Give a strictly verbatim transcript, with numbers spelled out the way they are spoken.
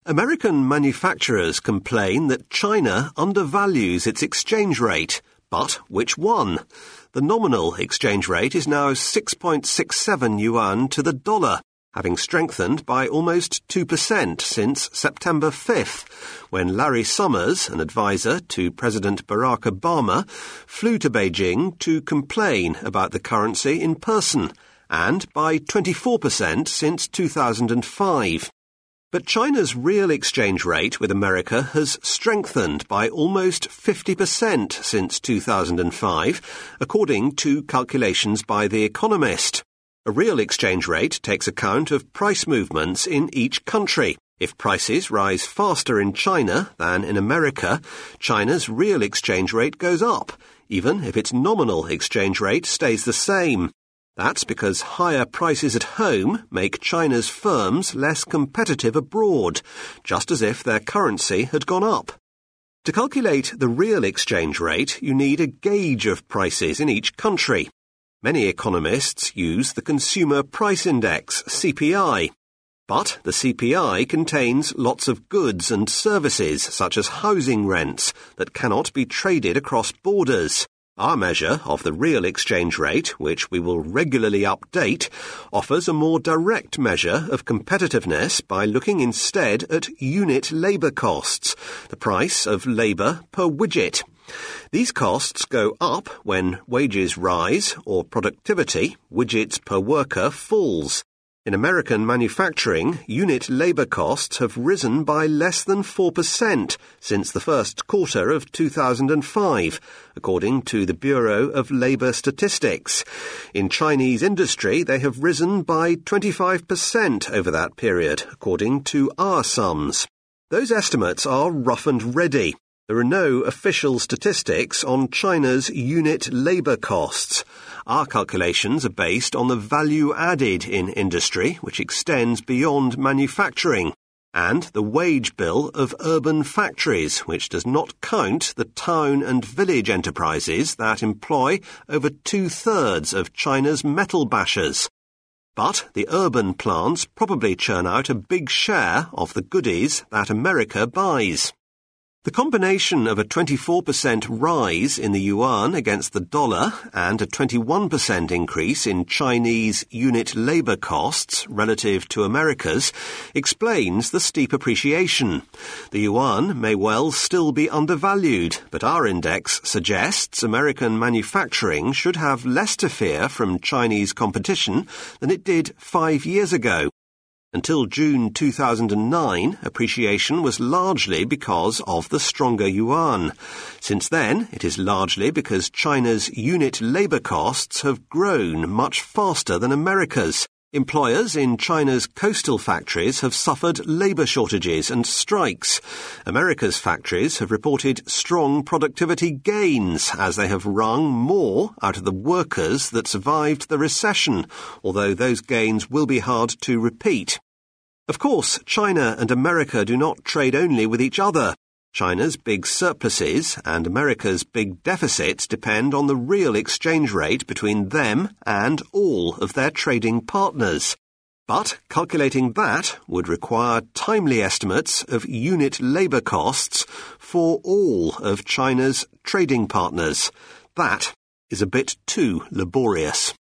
American manufacturers complain that China undervalues its exchange rate. But which one? The nominal exchange rate is now six point six seven yuan to the dollar, having strengthened by almost two percent since September fifth, when Larry Summers, an advisor to President Barack Obama, flew to Beijing to complain about the currency in person, and by twenty-four percent since two thousand five. But China's real exchange rate with America has strengthened by almost fifty percent since two thousand five, according to calculations by The Economist. A real exchange rate takes account of price movements in each country. If prices rise faster in China than in America, China's real exchange rate goes up, even if its nominal exchange rate stays the same. That's because higher prices at home make China's firms less competitive abroad, just as if their currency had gone up. To calculate the real exchange rate, you need a gauge of prices in each country. Many economists use the Consumer Price Index, C P I. But the C P I contains lots of goods and services, such as housing rents, that cannot be traded across borders. Our measure of the real exchange rate, which we will regularly update, offers a more direct measure of competitiveness by looking instead at unit labour costs, the price of labour per widget. These costs go up when wages rise or productivity, widgets per worker, falls. In American manufacturing, unit labour costs have risen by less than four percent since the first quarter of two thousand five, according to the Bureau of Labour Statistics. In Chinese industry, they have risen by twenty-five percent over that period, according to our sums. Those estimates are rough and ready. There are no official statistics on China's unit labour costs. Our calculations are based on the value added in industry, which extends beyond manufacturing, and the wage bill of urban factories, which does not count the town and village enterprises that employ over two-thirds of China's metal bashers. But the urban plants probably churn out a big share of the goodies that America buys. The combination of a twenty-four percent rise in the yuan against the dollar and a twenty-one percent increase in Chinese unit labour costs relative to America's explains the steep appreciation. The yuan may well still be undervalued, but our index suggests American manufacturing should have less to fear from Chinese competition than it did five years ago. Until June two thousand nine, appreciation was largely because of the stronger yuan. Since then, it is largely because China's unit labour costs have grown much faster than America's. Employers in China's coastal factories have suffered labour shortages and strikes. America's factories have reported strong productivity gains as they have wrung more out of the workers that survived the recession, although those gains will be hard to repeat. Of course, China and America do not trade only with each other. China's big surpluses and America's big deficits depend on the real exchange rate between them and all of their trading partners. But calculating that would require timely estimates of unit labour costs for all of China's trading partners. That is a bit too laborious.